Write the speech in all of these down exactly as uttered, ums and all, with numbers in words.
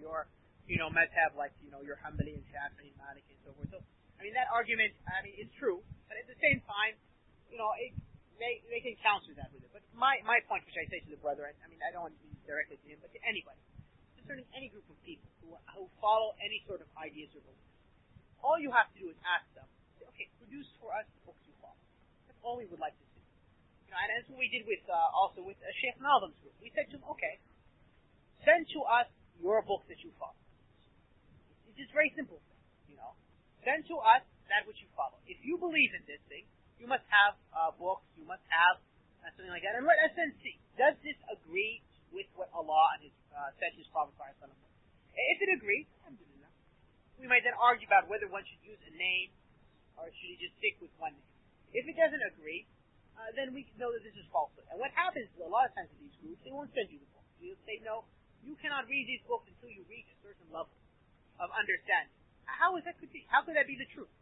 your, you know, madhab, like, you know, your Hanbali and Shafi'i and Maliki and so forth. So, I mean, that argument, I mean, is true, but at the same time, you know, it, they they can counter that with it. But my my point, which I say to the brother, I, I mean, I don't want to be directly to him, but to anybody, concerning any group of people who who follow any sort of ideas or beliefs, all you have to do is ask them, say, okay, produce for us the books you follow. That's all we would like to see. You know, and that's what we did with uh, also with uh, Sheikh Nazim's group. We said to him, okay, send to us your book that you follow. It's just very simple, you know. Send to us that which you follow. If you believe in this thing, you must have uh, books, you must have uh, something like that. And let us then see, does this agree with what Allah and His, uh, said His Prophet ﷺ? If it agrees, alhamdulillah, we might then argue about whether one should use a name or should he just stick with one name. If it doesn't agree, uh, then we know that this is falsehood. And what happens a lot of times with these groups, they won't send you the book. They'll say, no, you cannot read these books until you reach a certain level of understanding. How is that could be? How could that be the truth?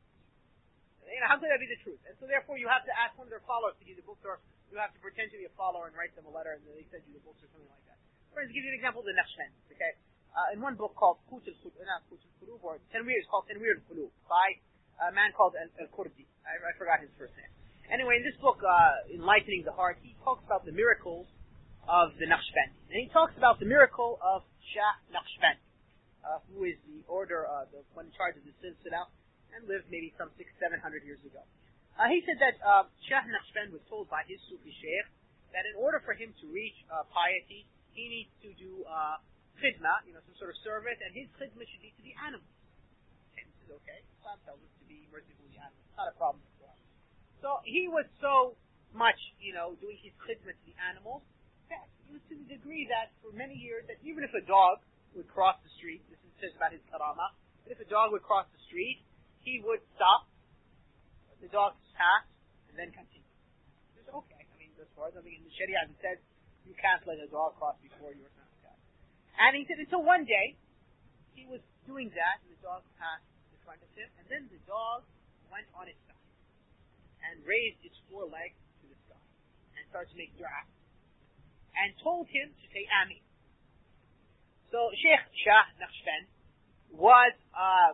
You know, how could that be the truth? And so therefore you have to ask one of their followers to give you the books, or you have to pretend to be a follower and write them a letter and then they send you the books or something like that. For instance, to give you an example of the Naqshband, okay? Uh, in one book called Qut al-Qulub, not Qut al-Qulub, or Tanwir, it's called Tanwir al-Qulub, by a man called Al-Qurdi. I, I forgot his first name. Anyway, in this book, uh, Enlightening the Heart, he talks about the miracles of the Naqshband. And he talks about the miracle of Shah Naqshband, uh, who is the order, uh, the one in charge of the Silsila, and lived maybe some six, seven hundred years ago. Uh, he said that uh, Shah Naqshband was told by his Sufi Sheikh that in order for him to reach uh, piety, he needs to do uh, khidmah, you know, some sort of service, and his khidmah should be to the animals. And this is okay. Islam tells us to be merciful to the animals. It's not a problem for us. So he was so much, you know, doing his khidmah to the animals that he was to the degree that for many years, that even if a dog would cross the street, this is says about his karama, that if a dog would cross the street, he would stop, the dog pass, and then continue. It's okay. I mean, as far as I mean, in the Sharia it says you can't let a dog cross before you or something like that. And he said until one day he was doing that, and the dog passed in front of him, and then the dog went on its side and raised its four legs to the sky and started to make dua and told him to say Amin. So Sheikh Shah Naqshband was uh,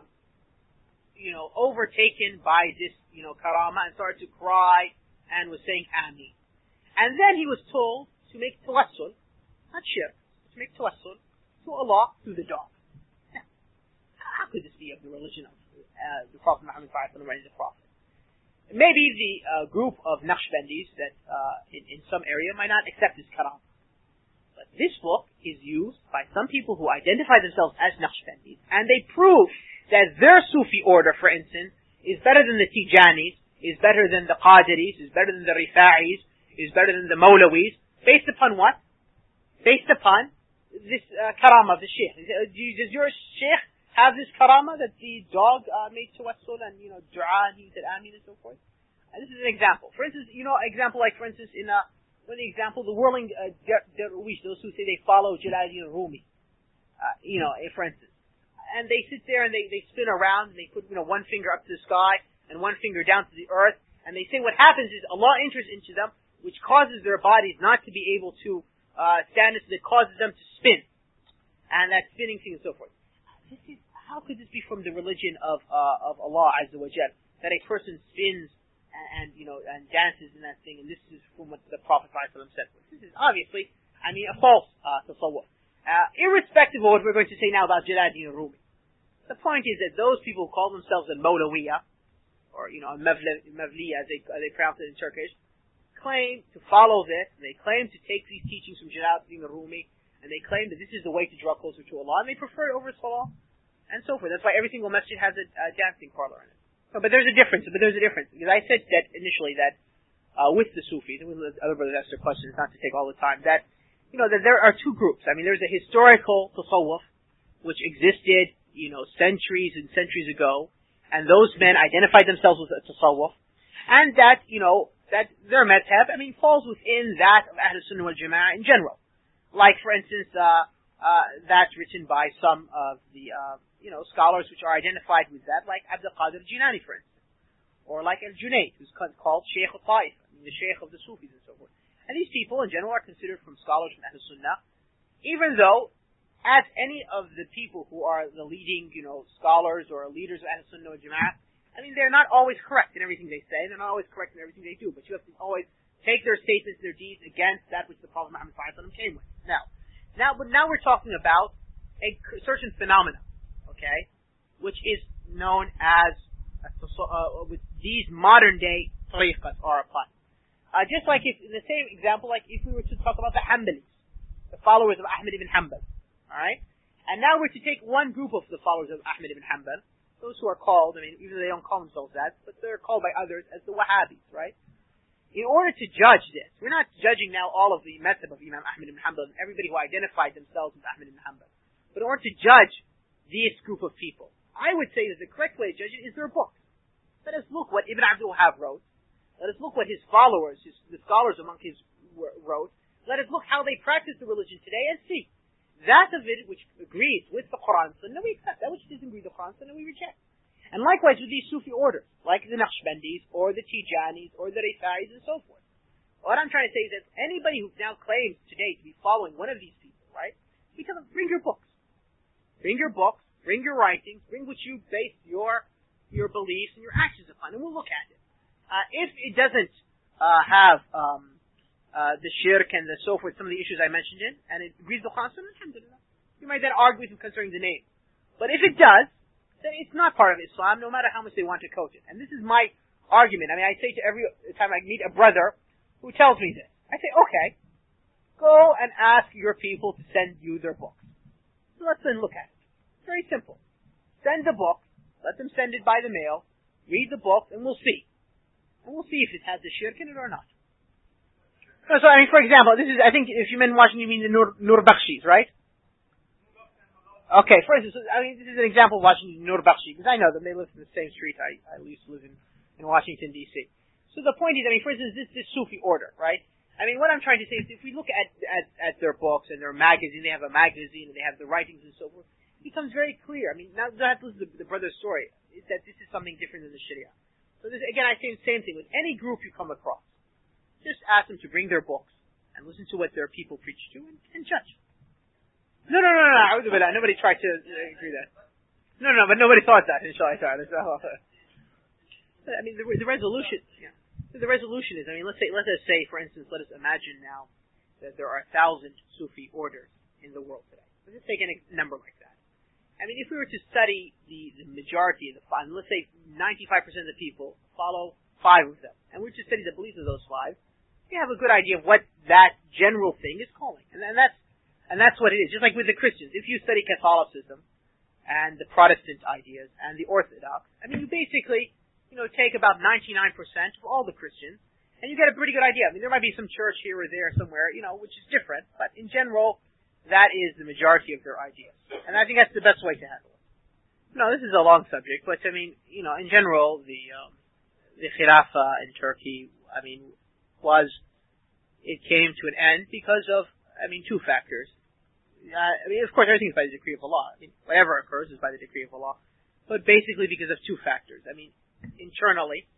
you know, overtaken by this, you know, karama and started to cry and was saying Amin. And then he was told to make tawassul, not shirk, to make tawassul to Allah through the dog. Now, how could this be of the religion of uh, the Prophet Muhammad sallallahu alaihi wasallam, the Prophet? Maybe the uh, group of Naqshbandis that uh, in, in some area might not accept this karama. But this book is used by some people who identify themselves as Naqshbandis, and they prove that their Sufi order, for instance, is better than the Tijanis, is better than the Qadiris, is better than the Rifa'is, is better than the Mawlawis, based upon what? Based upon this uh, karama of the Sheikh. Does your Sheikh have this karama that the dog uh, made tawassul and, you know, dua, and he said Amin and so forth? And this is an example. For instance, you know, example like, for instance, in uh, one example, the whirling uh, derwish, those who say they follow Jalaluddin Rumi, uh, you know, for instance. And they sit there and they, they spin around and they put, you know, one finger up to the sky and one finger down to the earth. And they say what happens is Allah enters into them, which causes their bodies not to be able to uh, stand it, that causes them to spin. And that spinning thing and so forth. This is, how could this be from the religion of uh, of Allah Azza wa Jal, that a person spins and, and, you know, and dances in that thing, and this is from what the Prophet ﷺ said. This is obviously, I mean, a false uh, tasawwuf. Uh, irrespective of what we're going to say now about Jalaluddin Rumi. The point is that those people who call themselves a Mawlawiya, or, you know, a Mavli as they, as they pronounce it in Turkish, claim to follow this, and they claim to take these teachings from Jalaluddin Rumi, and they claim that this is the way to draw closer to Allah, and they prefer it over Salah, and so forth. That's why every single masjid has a, a dancing parlor in it. So, but there's a difference, but there's a difference, because I said that initially that, uh, with the Sufis, and with the other brothers ask their questions, not to take all the time, that, you know, that there are two groups. I mean, there's a historical tasawwuf, which existed, you know, centuries and centuries ago, and those men identified themselves with a tasawwuf, and that, you know, that their madhab, I mean, falls within that of Ahl Sunnah wal Jama'ah in general. Like, for instance, uh, uh, that's written by some of the, uh, you know, scholars which are identified with that, like Abdul Qadir Jilani, for instance, or like Al-Junayd, who's called Shaykh al-Taif, the Shaykh of the Sufis and so forth. And these people, in general, are considered from scholars from Ahl Sunnah, even though ask any of the people who are the leading, you know, scholars or leaders of Ahl Sunnah wal Jama'ah, I mean, they're not always correct in everything they say. They're not always correct in everything they do. But you have to always take their statements, their deeds against that which the Prophet Muhammad sallallahu alaihi wasallam came with. Now, now, but now we're talking about a certain phenomena, okay, which is known as uh, with these modern day tariqas are applied. Uh, just like if, in the same example, like if we were to talk about the Hanbalis, the followers of Ahmad ibn Hanbal, alright? And now we're to take one group of the followers of Ahmad ibn Hanbal, those who are called, I mean, even though they don't call themselves that, but they're called by others as the Wahhabis, right? In order to judge this, we're not judging now all of the method of Imam Ahmad ibn Hanbal and everybody who identified themselves with Ahmad ibn Hanbal. But in order to judge this group of people, I would say that the correct way to judge it is their books. Let us look what Ibn Abdul Wahhab wrote. Let us look what his followers, his, the scholars among his wrote. Let us look how they practice the religion today and see. That of it which agrees with the Quran and Sunnah, we accept. That which doesn't agree with the Quran and Sunnah, we reject. And likewise with these Sufi orders, like the Naqshbandis, or the Tijanis, or the Rifa'is, and so forth. What I'm trying to say is that anybody who now claims today to be following one of these people, right, we tell them, bring your books. Bring your books, bring your writings, bring what you base your your beliefs and your actions upon, and we'll look at it. Uh, if it doesn't uh, have um, uh, the shirk and the so forth, some of the issues I mentioned in, and it agrees with the Quran, alhamdulillah. You might then argue with him concerning the name. But if it does, then it's not part of Islam, no matter how much they want to coach it. And this is my argument. I mean, I say to every time I meet a brother who tells me this, I say, okay, go and ask your people to send you their books. So let's then look at it. It's very simple. Send the book. Let them send it by the mail. Read the book, and we'll see. And we'll see if it has the shirk in it or not. So, so I mean, for example, this is, I think, if you mean watching, you mean the Nur, Nur Bakhshis, right? Okay, for instance, I mean, this is an example of watching Nur Bakhshi, because I know them. They live in the same street I, I used to live in, in Washington, D C So the point is, I mean, for instance, this, this Sufi order, right? I mean, what I'm trying to say is, if we look at, at, at their books and their magazine, they have a magazine, and they have the writings and so forth, it becomes very clear. I mean, now that was the, the brother's story, is that this is something different than the Sharia. So this, again, I say the same thing with any group you come across. Just ask them to bring their books and listen to what their people preach to and, and judge. No, no, no, no, no, nobody tried to uh, agree that. No, no, but nobody thought that, inshallah. I mean, the, the resolution, yeah. The resolution is, I mean, let's say, let us say, for instance, let us imagine now that there are a thousand Sufi orders in the world today. Let's just take a number like that. I mean, if we were to study the, the majority of the five, let's say ninety-five percent of the people follow five of them, and we were to study the beliefs of those five, we have a good idea of what that general thing is calling. And, and that's, and that's what it is. Just like with the Christians. If you study Catholicism, and the Protestant ideas, and the Orthodox, I mean, you basically, you know, take about ninety-nine percent of all the Christians, and you get a pretty good idea. I mean, there might be some church here or there somewhere, you know, which is different, but in general, that is the majority of their ideas. And I think that's the best way to handle it. No, this is a long subject, but I mean, you know, in general, the, um, the Khilafah in Turkey, I mean, was, it came to an end because of, I mean, two factors. Uh, I mean, of course, everything is by the decree of Allah. I mean, whatever occurs is by the decree of Allah. But basically because of two factors. I mean, internally,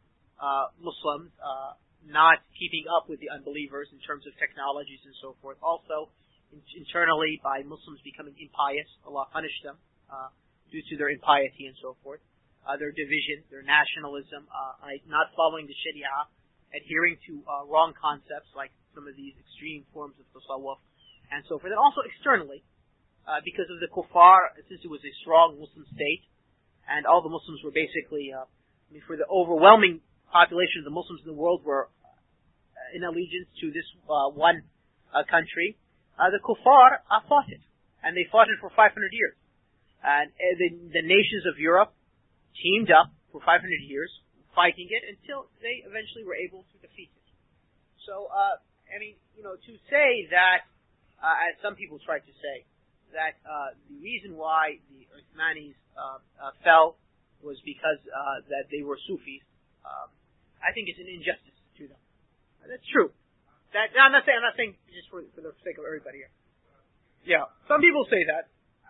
uh, Muslims, uh, not keeping up with the unbelievers in terms of technologies and so forth. Also, internally by Muslims becoming impious. Allah punished them uh, due to their impiety and so forth. Uh, their division, their nationalism, uh, not following the Sharia, adhering to uh, wrong concepts like some of these extreme forms of tasawwuf and so forth. And also externally, uh, because of the kuffar, since it was a strong Muslim state, and all the Muslims were basically, uh, I mean, for the overwhelming population of the Muslims in the world were uh, in allegiance to this uh, one uh, country. Uh, the kuffar uh, fought it, and they fought it for five hundred years. And uh, the, the nations of Europe teamed up for five hundred years, fighting it until they eventually were able to defeat it. So, uh, I mean, you know, to say that, uh, as some people try to say, that uh, the reason why the Uthmanis uh, uh, fell was because uh, that they were Sufis, um, I think it's an injustice to them. And that's true. That, no, I'm not saying, I'm not saying just for, for the sake of everybody here. Yeah. Some people say that.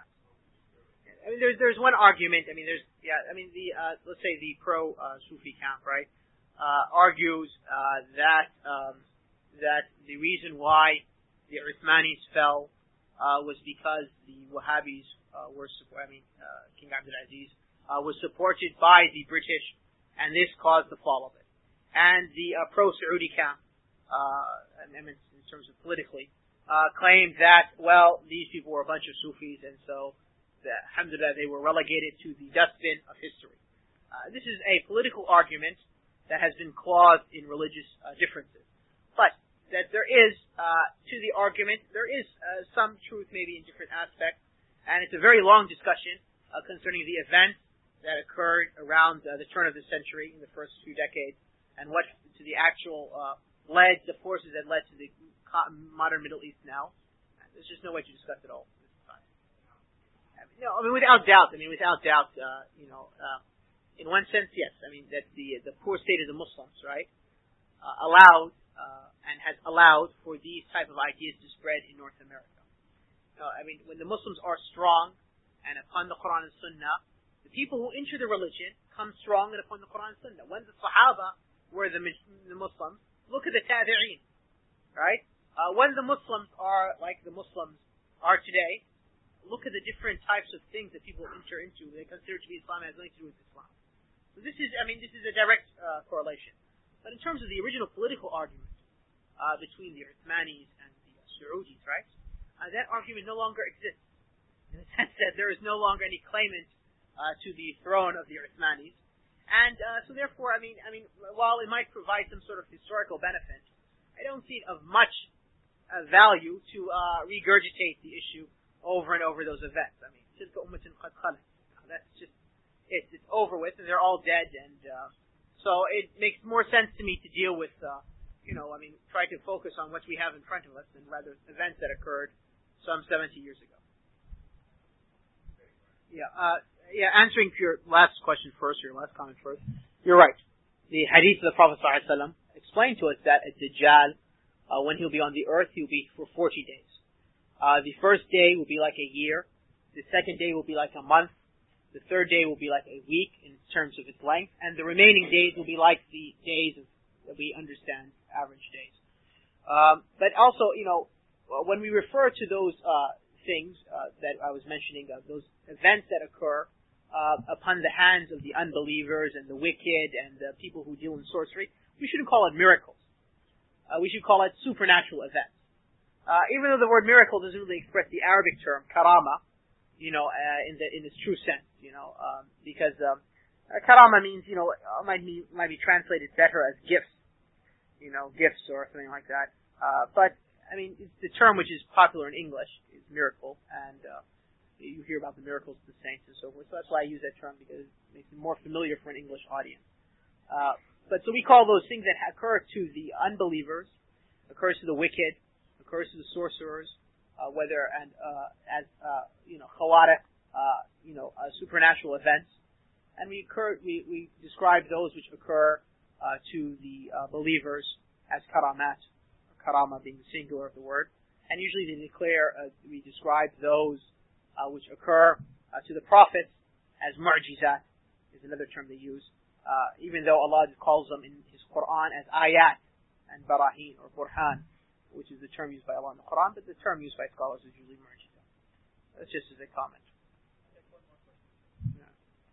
I mean, there's, there's one argument, I mean, there's, yeah, I mean, the, uh, let's say the pro, uh, Sufi camp, right, uh, argues, uh, that, um, that the reason why the Uthmanis fell, uh, was because the Wahhabis uh, were, I mean, uh, King Abdul Aziz uh, was supported by the British, and this caused the fall of it. And the uh, pro-Saudi camp, uh, I mean, in terms of politically, uh, claimed that, well, these people were a bunch of Sufis, and so, the, alhamdulillah, they were relegated to the dustbin of history. Uh, this is a political argument that has been clawed in religious uh, differences. But that there is, uh, to the argument, there is uh, some truth maybe in different aspects, and it's a very long discussion uh, concerning the events that occurred around uh, the turn of the century in the first few decades, and what to the actual uh, led, the forces that led to the modern Middle East now. There's just no way to discuss it all at this time. I mean, no, I mean, without doubt, I mean, without doubt, uh, you know, uh, in one sense, yes, I mean, that the the poor state of the Muslims, right, uh, allowed, uh, and has allowed for these type of ideas to spread in North America. No, I mean, when the Muslims are strong and upon the Quran and Sunnah, the people who enter the religion come strong and upon the Quran and Sunnah. When the Sahaba were the, the Muslims, look at the Tabi'een, right? Uh, when the Muslims are like the Muslims are today, look at the different types of things that people enter into. They consider to be Islam has nothing to do with Islam. So this is, I mean, this is a direct uh, correlation. But in terms of the original political argument uh, between the Uthmanis and the uh, Saudis, right? Uh, that argument no longer exists, in the sense that there is no longer any claimant uh, to the throne of the Uthmanis, and uh, so therefore, I mean, I mean, while it might provide some sort of historical benefit, I don't see it of much uh, value to uh, regurgitate the issue over and over those events. I mean, that's just it. It's over with, and they're all dead, and uh, so it makes more sense to me to deal with, uh, you know, I mean, try to focus on what we have in front of us, and rather events that occurred some seventy years ago. Yeah, uh, yeah, answering your last question first, your last comment first, you're right. The hadith of the Prophet ﷺ explained to us that at Dajjal, uh, when he'll be on the earth, he'll be for forty days. Uh, the first day will be like a year. The second day will be like a month. The third day will be like a week in terms of its length. And the remaining days will be like the days of, that we understand, average days. Um, but also, you know, when we refer to those uh, things uh, that I was mentioning, uh, those events that occur uh, upon the hands of the unbelievers and the wicked and the people who deal in sorcery, we shouldn't call it miracles. Uh, we should call it supernatural events. Uh, even though the word miracle doesn't really express the Arabic term karama, you know, uh, in the in its true sense, you know, um, because um, uh, karama means, you know, uh, might be might be translated better as gifts, you know, gifts or something like that. Uh, but I mean, it's the term which is popular in English is miracle, and uh, you hear about the miracles of the saints and so forth. So that's why I use that term, because it makes it more familiar for an English audience. Uh, but so we call those things that occur to the unbelievers, occurs to the wicked, occurs to the sorcerers, uh, whether and uh, as uh, you know, khawariq, uh, you know, uh, supernatural events, and we occur, we, we describe those which occur uh, to the uh, believers as karamat. Karama being the singular of the word, and usually they declare, uh, we describe those uh, which occur uh, to the prophets as mu'jizat, is another term they use, uh, even though Allah calls them in His Quran as ayat and barahin or burhan, which is the term used by Allah in the Quran, but the term used by scholars is usually mu'jizat. That's just as a comment. Yeah.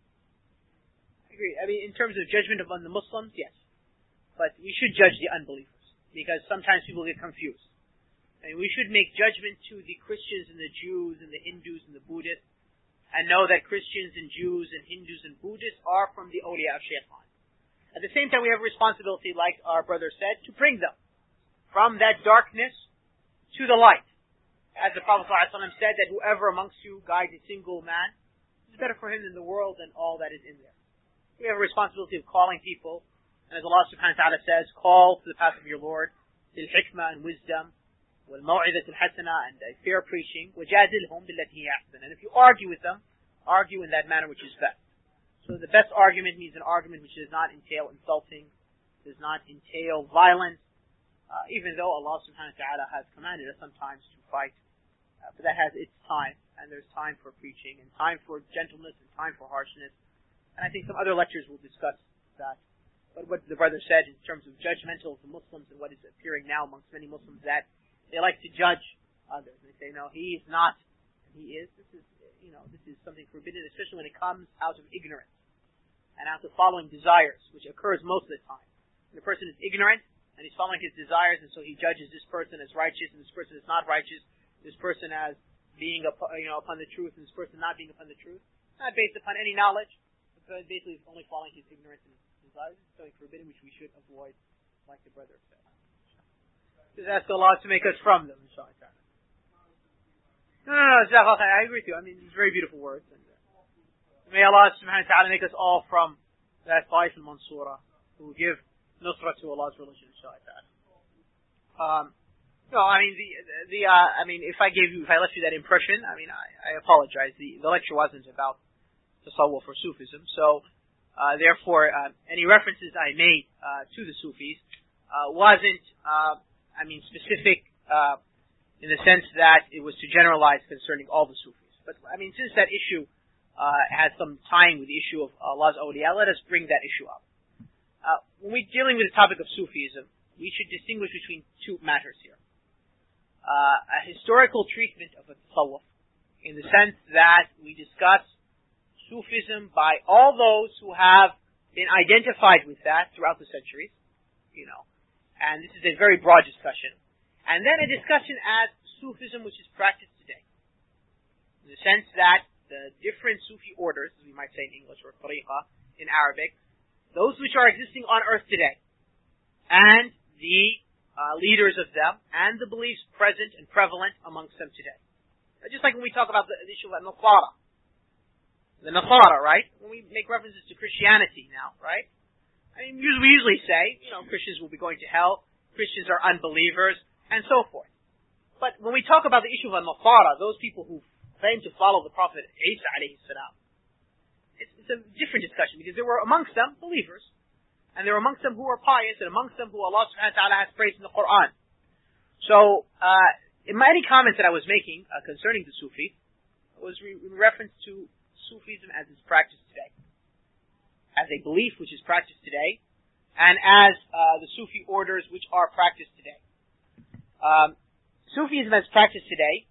I agree. I mean, in terms of judgment upon the Muslims, yes, but we should judge the unbelievers, because sometimes people get confused. I mean, we should make judgment to the Christians and the Jews and the Hindus and the Buddhists, and know that Christians and Jews and Hindus and Buddhists are from the awliya of Shaitan. At the same time, we have a responsibility, like our brother said, to bring them from that darkness to the light. As the Prophet ﷺ said, that whoever amongst you guides a single man, it's better for him than the world and all that is in there. We have a responsibility of calling people, and as Allah subhanahu wa ta'ala says, call to the path of your Lord, bil hikmah and wisdom, wal maw'idat al hasana, and a fair preaching, wajadilhum billati hi ahsan. And if you argue with them, argue in that manner which is best. So the best argument means an argument which does not entail insulting, does not entail violence, uh, even though Allah subhanahu wa ta'ala has commanded us sometimes to fight. Uh, but that has its time, and there's time for preaching, and time for gentleness, and time for harshness. And I think some other lectures will discuss that. But what the brother said in terms of judgmental of the Muslims and what is appearing now amongst many Muslims, that they like to judge others. And they say, no, he is not, he is. This is, you know, this is something forbidden, especially when it comes out of ignorance and out of following desires, which occurs most of the time. When a person is ignorant and he's following his desires, and so he judges this person as righteous and this person is not righteous, this person as being, up, you know, upon the truth and this person not being upon the truth, not based upon any knowledge, but basically it's only following his ignorance and his desires. It's something forbidden which we should avoid, like the brother said. Just ask Allah to make us from them, inshallah. No, no, no, Jazakallah khair. I agree with you. I mean, these very beautiful words. And, uh, may Allah subhanahu wa ta'ala make us all from that Taif al-Mansura who will give nusra to Allah's religion, inshallah ta'ala. Um, no, I mean, the, the, uh, I mean, if I gave you, if I left you that impression, I mean, I, I apologize. The, the lecture wasn't about Tasawwuf or Sufism. So, uh, therefore, uh, any references I made, uh, to the Sufis, uh, wasn't, uh, I mean, specific, uh, in the sense that it was to generalize concerning all the Sufis. But, I mean, since that issue uh, has some tying with the issue of Allah's awliya, let us bring that issue up. Uh, when we're dealing with the topic of Sufism, we should distinguish between two matters here. Uh, a historical treatment of a tasawwuf, in the sense that we discuss Sufism by all those who have been identified with that throughout the centuries, you know, and this is a very broad discussion. And then a discussion as Sufism which is practiced today. In the sense that the different Sufi orders, as we might say in English, or tariqa in Arabic, those which are existing on earth today, and the uh, leaders of them, and the beliefs present and prevalent amongst them today. Just like when we talk about the, the issue of Nasara. The Nasara, right? When we make references to Christianity now, right? I mean, we usually say, you know, Christians will be going to hell, Christians are unbelievers, and so forth. But when we talk about the issue of al-Nasara, those people who claim to follow the Prophet Isa alayhi salam, it's, it's a different discussion, because there were amongst them believers, and there were amongst them who were pious, and amongst them who Allah subhanahu wa ta'ala has praised in the Quran. So, uh, in my any comments that I was making uh, concerning the Sufi, was re- in reference to Sufism as it's practiced today. As a belief which is practiced today, and as uh, the Sufi orders which are practiced today. Um, Sufism as practiced today,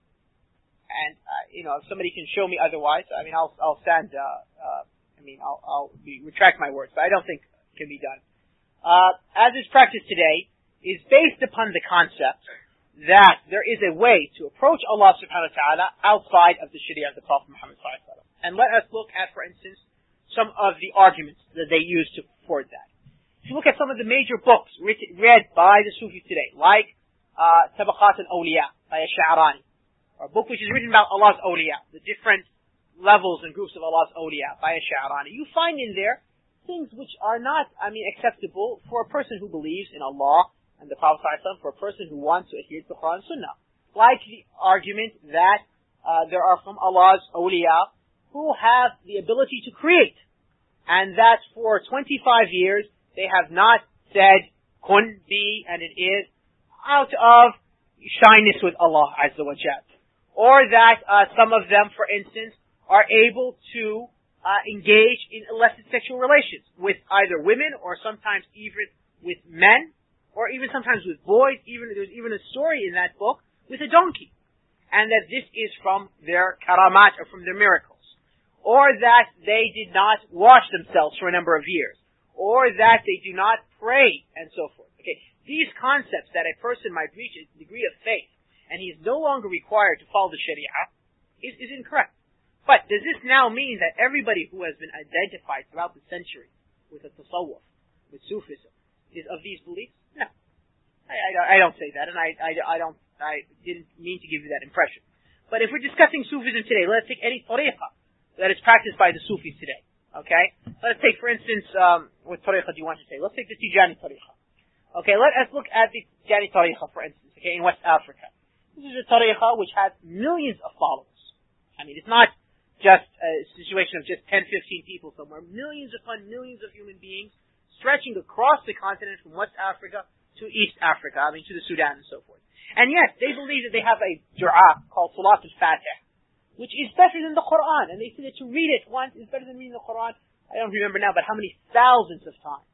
and uh, you know, if somebody can show me otherwise, I mean, I'll I'll stand. Uh, uh, I mean, I'll I'll be, retract my words, but I don't think it can be done. Uh, as is practiced today, is based upon the concept that there is a way to approach Allah subhanahu wa ta'ala outside of the Sharia of the Prophet Muhammad sallallahu alaihi wasallam. And let us look at, for instance, some of the arguments that they use to support that. If you look at some of the major books written, read by the Sufis today, like Uh, Tabaqat al-Awliya by Ash-Sha'rani, or a book which is written about Allah's awliya, the different levels and groups of Allah's awliya by Ash-Sha'rani. You find in there things which are not, I mean, acceptable for a person who believes in Allah and the Prophet ﷺ, for a person who wants to adhere to the Quran and Sunnah. Like the argument that uh, there are from Allah's awliya who have the ability to create, and that for twenty-five years they have not said kun, be, and it is, out of shyness with Allah Azza wa Jal. Or that uh, some of them, for instance, are able to uh, engage in illicit sexual relations with either women or sometimes even with men, or even sometimes with boys. Even there's even a story in that book with a donkey. And that this is from their karamat, or from their miracles. Or that they did not wash themselves for a number of years. Or that they do not pray, and so forth. Okay. These concepts that a person might reach a degree of faith, and he is no longer required to follow the Sharia, is, is incorrect. But does this now mean that everybody who has been identified throughout the centuries with a tasawwuf, with Sufism, is of these beliefs? No. I, I, I don't say that, and I, I, I don't, I didn't mean to give you that impression. But if we're discussing Sufism today, let's take any tariqa that is practiced by the Sufis today. Okay? Let's take, for instance, um, what tariqa do you want to take? Let's take the Tijani tariqa. Okay, let us look at the Tijani tariqa, for instance, okay, in West Africa. This is a tariqa which has millions of followers. I mean, it's not just a situation of just ten, fifteen people somewhere. Millions upon millions of human beings stretching across the continent from West Africa to East Africa, I mean, to the Sudan and so forth. And yet, they believe that they have a dua called Salat al-Fatih, which is better than the Quran. And they say that to read it once is better than reading the Quran, I don't remember now, but how many thousands of times.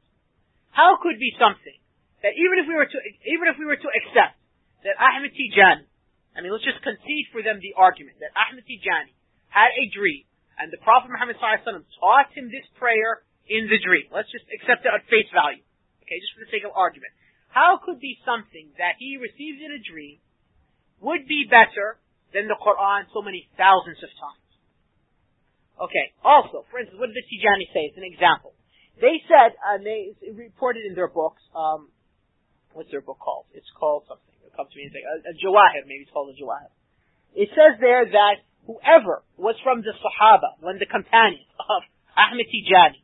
How could be something that even if we were to, even if we were to accept that Ahmed Tijani I mean, let's just concede for them the argument that Ahmed Tijani had a dream, and the Prophet Muhammad sallallahu alaihi wasallam taught him this prayer in the dream. Let's just accept it at face value. Okay, just for the sake of argument. How could be something that he received in a dream would be better than the Quran so many thousands of times? Okay, also, for instance, what did the Tijani say? It's an example. They said, and they reported in their books, um, what's their book called? It's called something. It comes to me and say, a, a Jawahir, maybe it's called a Jawahir. It says there that whoever was from the Sahaba, one of the companions of Ahmed Tijani,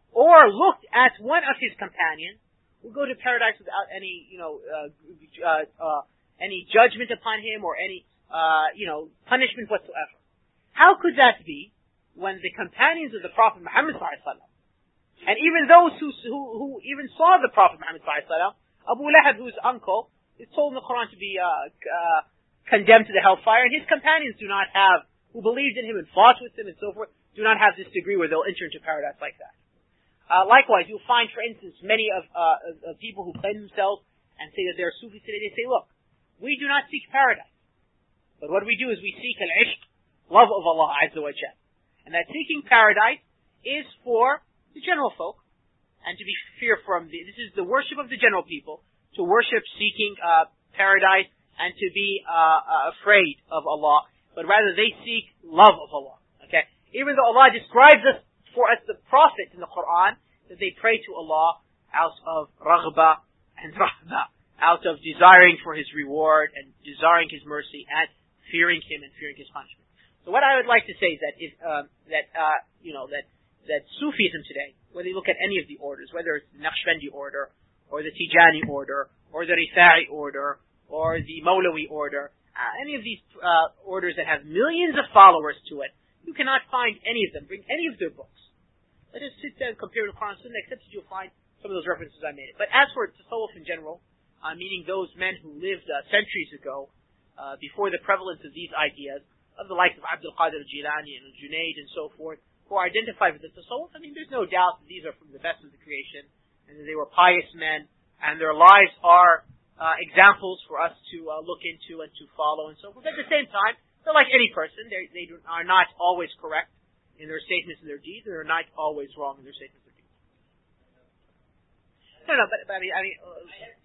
or looked at one of his companions, will go to paradise without any, you know, uh, uh, uh, any judgment upon him or any, uh, you know, punishment whatsoever. How could that be when the companions of the Prophet Muhammad sallallahu alaihi wasallam, and even those who, who, who even saw the Prophet Muhammad sallallahu alaihi wasallam, Abu Lahab, whose uncle, is told in the Quran to be, uh, uh, condemned to the hellfire, and his companions do not have, who believed in him and fought with him and so forth, do not have this degree where they'll enter into paradise like that. Uh, likewise, you'll find, for instance, many of, uh, of, of people who claim themselves and say that they're Sufis today, they say, look, we do not seek paradise. But what we do is we seek al-ishq, love of Allah Azza wa Jal. And that seeking paradise is for the general folk, and to be fear from the, this is the worship of the general people, to worship seeking, uh, paradise, and to be, uh, uh, afraid of Allah, but rather they seek love of Allah. Okay? Even though Allah describes us for us the prophets in the Quran, that they pray to Allah out of raghba and rahba, out of desiring for His reward and desiring His mercy and fearing Him and fearing His punishment. So what I would like to say is that if, um, that, uh, you know, that, that Sufism today, whether you look at any of the orders, whether it's the Naqshbandi order, or the Tijani order, or the Rifa'i order, or the Mawlawi order, uh, any of these, uh, orders that have millions of followers to it, you cannot find any of them, bring any of their books. Let us sit there and compare the Quran and Sunnah, except that you'll find some of those references I made. But as for Tasawwuf in general, uh, meaning those men who lived uh, centuries ago, uh, before the prevalence of these ideas, of the likes of Abdul Qadir al-Jilani and al-Junaid and so forth, who are identified with the Tasawwuf, I mean, there's no doubt that these are from the best of the creation, and that they were pious men, and their lives are uh, examples for us to uh, look into and to follow and so forth. At the same time, they're like any person. They they are not always correct in their statements and their deeds, and they're not always wrong in their statements and deeds. No, no, but, but I mean, I mean, uh,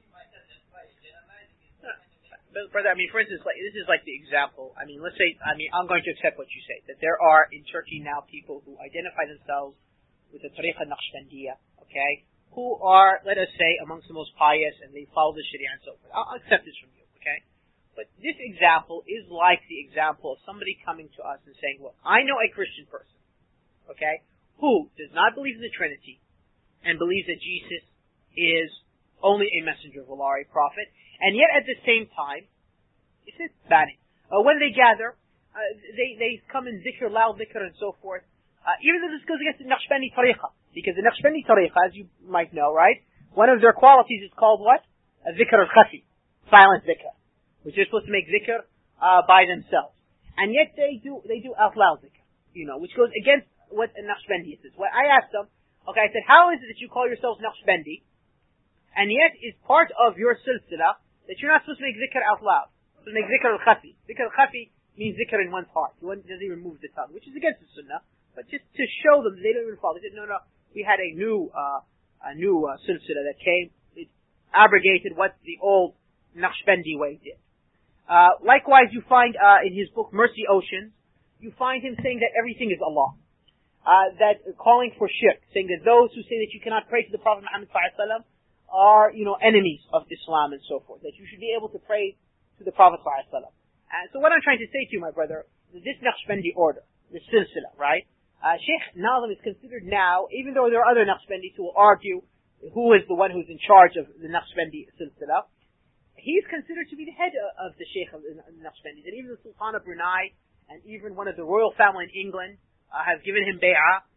but, brother, I mean, for instance, like, this is like the example. I mean, let's say, I mean, I'm going to accept what you say, that there are in Turkey now people who identify themselves with the Tariqa Naqshbandiyya, okay, who are, let us say, amongst the most pious, and they follow the Sharia and so forth. I'll accept this from you, okay? But this example is like the example of somebody coming to us and saying, look, I know a Christian person, okay, who does not believe in the Trinity and believes that Jesus is only a messenger of Allah, a prophet, and yet at the same time, it's bad. Uh, when they gather, uh, they, they come in zikr, loud zikr and so forth, uh, even though this goes against the Naqshbandi tariqa, because the Naqshbandi tariqa, as you might know, right, one of their qualities is called what? A zikr al-khafi, silent zikr, which they're supposed to make zikr, uh, by themselves. And yet they do, they do out loud zikr, you know, which goes against what a Naqshbandi is. When I asked them, okay, I said, how is it that you call yourselves Naqshbandi, and yet is part of your silsila that you're not supposed to make zikr out loud? To make zikr al-khafi. Zikr al-khafi means zikr in one's heart. One doesn't even move the tongue, which is against the sunnah, but just to show them they don't even follow. They said, no, no, we had a new, uh, a new, uh, silsila that came, it abrogated what the old Naqshbandi way did. Uh, likewise, you find, uh, in his book, Mercy Oceans, you find him saying that everything is Allah. Uh, that calling for shirk, saying that those who say that you cannot pray to the Prophet Muhammad sallallahu alaihi wasallam are, you know, enemies of Islam and so forth. That you should be able to pray to the Prophet sallallahu alaihi wasallam. And so what I'm trying to say to you, my brother, is this Naqshbandi order, this silsila, right? Uh, Sheikh Nazim is considered now, even though there are other Naqshbandis who will argue who is the one who's in charge of the Naqshbandi silsila, he's considered to be the head of the Sheikh of the Naqshbandis. And even the Sultan of Brunei, and even one of the royal family in England, uh, have given him bay'ah,